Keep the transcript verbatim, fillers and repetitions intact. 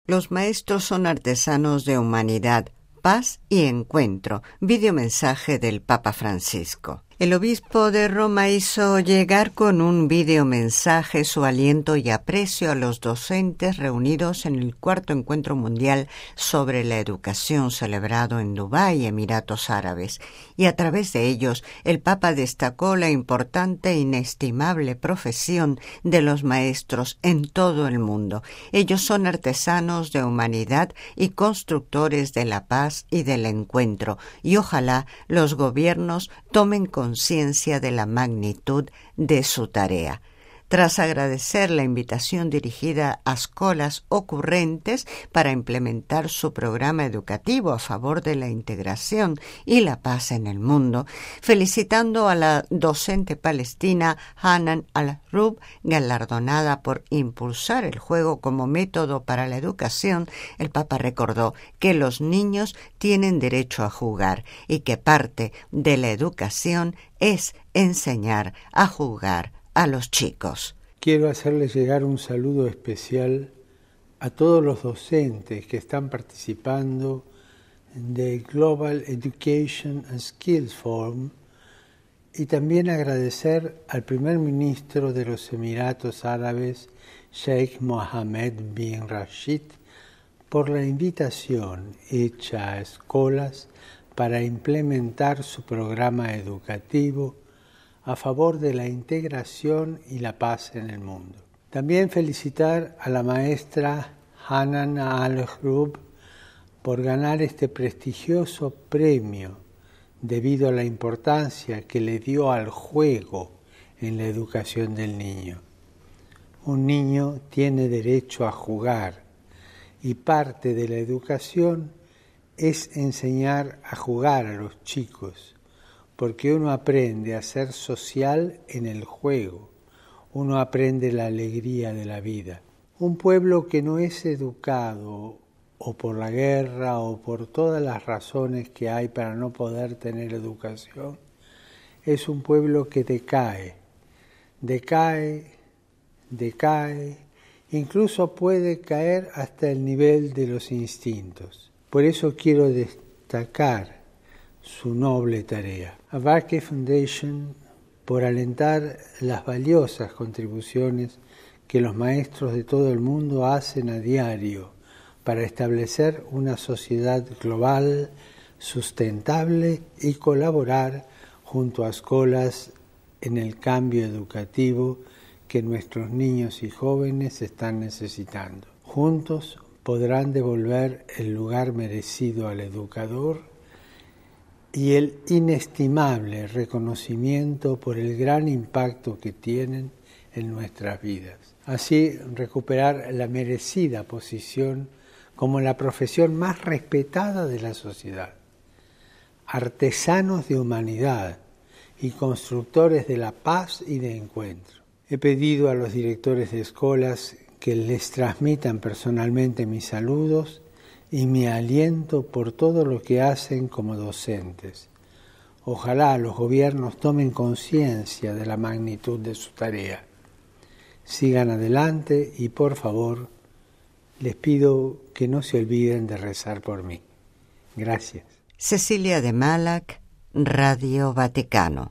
Los maestros son artesanos de humanidad, paz y encuentro. Videomensaje del Papa Francisco. El obispo de Roma hizo llegar con un videomensaje su aliento y aprecio a los docentes reunidos en el cuarto encuentro mundial sobre la educación celebrado en Dubái, Emiratos Árabes, y a través de ellos el Papa destacó la importante e inestimable profesión de los maestros en todo el mundo. Ellos son artesanos de humanidad y constructores de la paz y del encuentro, y ojalá los gobiernos tomen conciencia de la magnitud de su tarea. Tras agradecer la invitación dirigida a escuelas ocurrentes para implementar su programa educativo a favor de la integración y la paz en el mundo, felicitando a la docente palestina Hanan Al-Rub, galardonada por impulsar el juego como método para la educación, el Papa recordó que los niños tienen derecho a jugar y que parte de la educación es enseñar a jugar a los chicos. Quiero hacerles llegar un saludo especial a todos los docentes que están participando del Global Education and Skills Forum y también agradecer al primer ministro de los Emiratos Árabes, Sheikh Mohammed bin Rashid, por la invitación hecha a escuelas para implementar su programa educativo a favor de la integración y la paz en el mundo. También felicitar a la maestra Hanan Al-Rub por ganar este prestigioso premio debido a la importancia que le dio al juego en la educación del niño. Un niño tiene derecho a jugar y parte de la educación es enseñar a jugar a los chicos, porque uno aprende a ser social en el juego, uno aprende la alegría de la vida. Un pueblo que no es educado, o por la guerra, o por todas las razones que hay para no poder tener educación, es un pueblo que decae, decae, decae, incluso puede caer hasta el nivel de los instintos. Por eso quiero destacar su noble tarea. Abarque Foundation por alentar las valiosas contribuciones que los maestros de todo el mundo hacen a diario para establecer una sociedad global, sustentable y colaborar junto a escuelas en el cambio educativo que nuestros niños y jóvenes están necesitando. Juntos podrán devolver el lugar merecido al educador y el inestimable reconocimiento por el gran impacto que tienen en nuestras vidas. Así, recuperar la merecida posición como la profesión más respetada de la sociedad. Artesanos de humanidad y constructores de la paz y de encuentro. He pedido a los directores de escuelas que les transmitan personalmente mis saludos y mi aliento por todo lo que hacen como docentes. Ojalá los gobiernos tomen conciencia de la magnitud de su tarea. Sigan adelante y, por favor, les pido que no se olviden de rezar por mí. Gracias. Cecilia de Malac, Radio Vaticano.